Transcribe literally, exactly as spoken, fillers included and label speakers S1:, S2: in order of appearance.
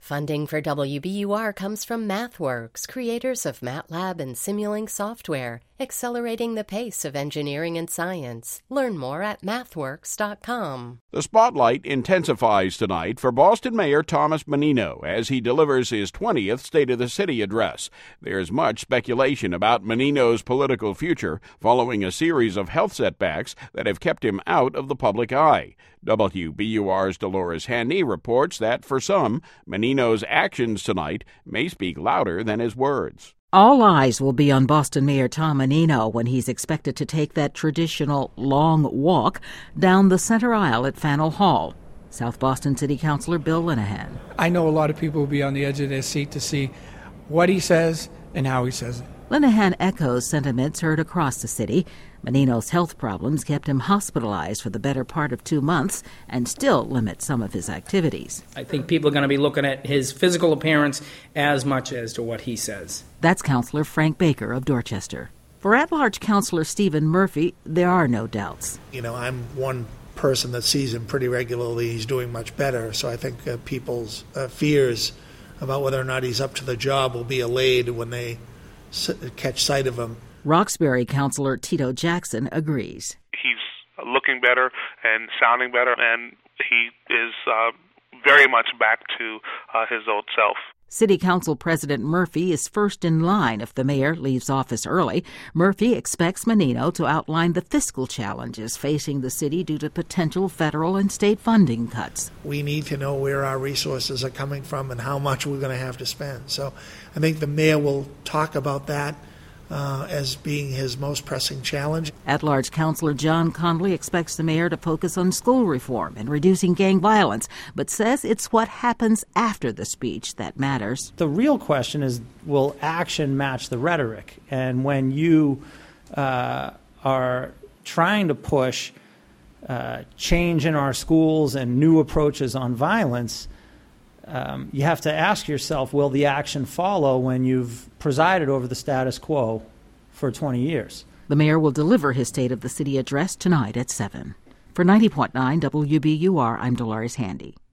S1: Funding for W B U R comes from MathWorks, creators of MATLAB and Simulink software, accelerating the pace of engineering and science. Learn more at mathworks dot com.
S2: The spotlight intensifies tonight for Boston Mayor Thomas Menino as he delivers his twentieth State of the City address. There's much speculation about Menino's political future following a series of health setbacks that have kept him out of the public eye. W B U R's Dolores Handy reports that for some, Menino's actions tonight may speak louder than his words.
S3: All eyes will be on Boston Mayor Tom Menino when he's expected to take that traditional long walk down the center aisle at Faneuil Hall. South Boston City Councilor Bill Linehan.
S4: I know a lot of people will be on the edge of their seat to see what he says and how he says it.
S3: Linehan echoes sentiments heard across the city. Menino's health problems kept him hospitalized for the better part of two months and still limit some of his activities.
S5: I think people are going to be looking at his physical appearance as much as to what he says.
S3: That's Councilor Frank Baker of Dorchester. For at-large Councilor Stephen Murphy, there are no doubts.
S6: You know, I'm one person that sees him pretty regularly. He's doing much better, so I think uh, people's uh, fears about whether or not he's up to the job will be allayed when they s- catch sight of him.
S3: Roxbury Councilor Tito Jackson agrees.
S7: He's looking better and sounding better, and he is uh, very much back to uh, his old self.
S3: City Council President Murphy is first in line if the mayor leaves office early. Murphy expects Menino to outline the fiscal challenges facing the city due to potential federal and state funding cuts.
S6: We need to know where our resources are coming from and how much we're going to have to spend. So I think the mayor will talk about that Uh, as being his most pressing challenge.
S3: At-large Councilor John Conley expects the mayor to focus on school reform and reducing gang violence, but says it's what happens after the speech that matters.
S8: The real question is, will action match the rhetoric? And when you uh, are trying to push uh, change in our schools and new approaches on violence, Um, you have to ask yourself, will the action follow when you've presided over the status quo for twenty years?
S3: The mayor will deliver his State of the City address tonight at seven. For ninety point nine W B U R, I'm Dolores Handy.